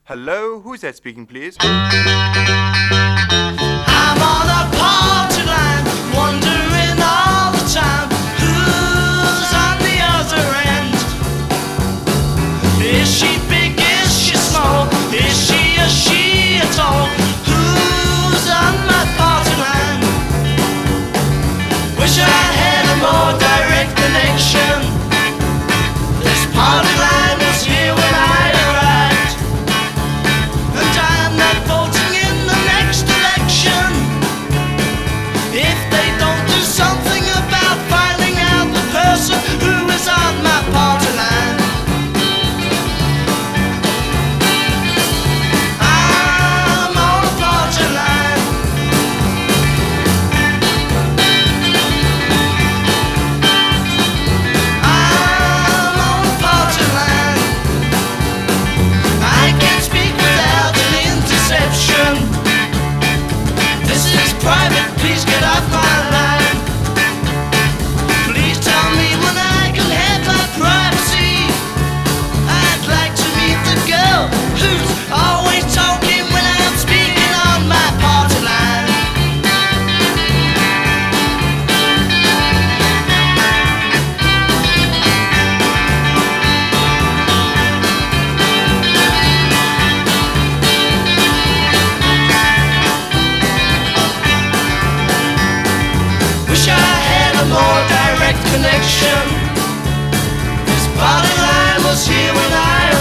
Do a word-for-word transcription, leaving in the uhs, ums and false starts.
Hello, who's that speaking, please? I'm on a party line, wondering all the time who's on the other end. Is she big, is she small, is she a she at all? Who's on my party line? Wish I had a more direct connection. This party line was here when I arrived, and I'm not voting in the next election if they don't do something about finding out the person who is on my party line. I'm on a party line. I'm on a party line. I can't speak without an interception. This is private, please get off my line. Please tell me when I can have my privacy. I'd like to meet the girl who's always talking when I'm speaking on my party line. Wish I had a more direct connection. This party line was here when I